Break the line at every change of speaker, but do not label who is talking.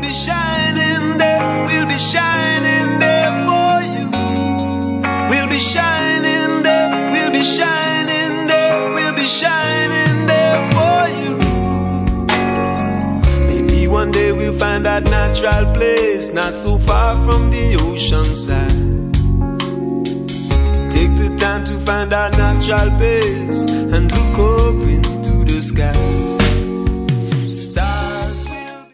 be shining there, we'll be shining there for you. We'll be shining there, we'll be shining there, we'll be shining there for you. Maybe one day we'll find that natural place, not so far from the ocean side. Take the time to find that natural place and look up into the sky.